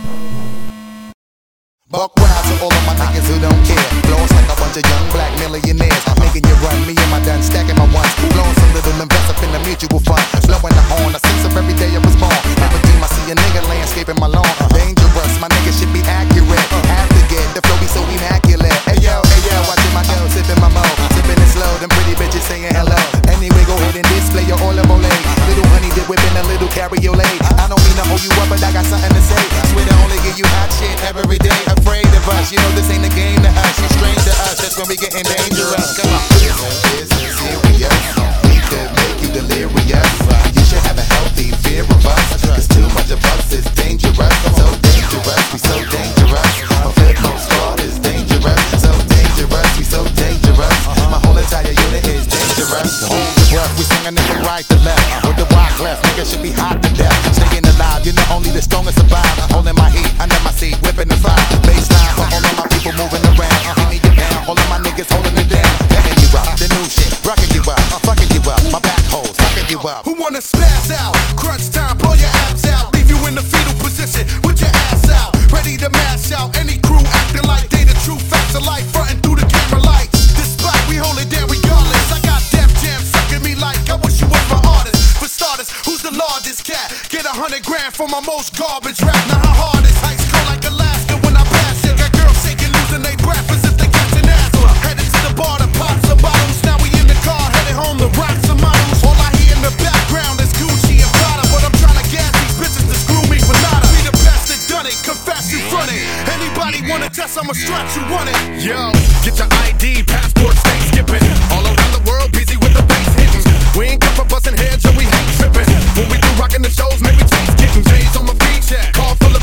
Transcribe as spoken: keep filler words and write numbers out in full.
Buck wild to all of my niggas who don't care. Flows like a bunch of young black millionaires. Making you run, me and my done stacking my ones. Blowing some little invest up in the mutual fund. Blowing the horn, a sense of every day I was born. Every dream I see a nigga landscaping my lawn. Dangerous, my nigga should be accurate. Have to get the flow be so immaculate. Hey yo, hey yo, watching my dough, sipping my mo. Sipping it slow, them pretty bitches saying hello. Anyway, go ahead and display your olive oil. Little honey dip whipping a little cabriolet. I don't mean to hold you up, but I got something to say. Swear to only give you hot shit every day. Afraid of us, you know this ain't a game to us. You're strange to us, that's when we getting dangerous. Come on. This is serious. We could make you delirious. You should have a healthy fear of us. Cause too much of us is dangerous. So dangerous, we so dangerous. My foothold squad is dangerous. So dangerous, we so dangerous. My whole entire unit is dangerous. Hold your breath, we swing a nigga right to left. With the rock left, nigga should be hot to death. Staying alive, you know only the strongest survive. Holding my heat under my seat, whipping the fire. Baseline for all of my people moving around. Give me your pound, all of my niggas holding it down. Letting you up, the new shit, rocking you up, fucking you up. My back holes, fucking you up. Who wanna spaz out? Crunch time, blow your abs out. Leave you in the fetal position with your ass out. Ready to mash out any crew acting like they the true facts of life. Frontin' through the camera lights. This spot, we hold it down regardless. I got Def Jam sucking me like I wish you was my artist. For starters, who's the largest cat? Get a hundred grand for my most garbage rap. Now how hard is ice cold like Alaska when I pass it? Got girls shaking, losing they breath as if they catching asthma. Headed to the bar to pop some bottles. Now we in the car, headed home to rock some models. All I hear in the background is Gucci and Prada, but I'm trying to gas these bitches to screw me for nada. We the best that done it, confess you front it. Anybody wanna test, I'ma stretch you want it. Yo, get your I D, passport, stay skipping. All around the world, busy with the bass hitting. We ain't come for busting heads, so we hate tripping. When we do rockin' the shows, make me taste kicking. J's on my feet, yeah. Car full of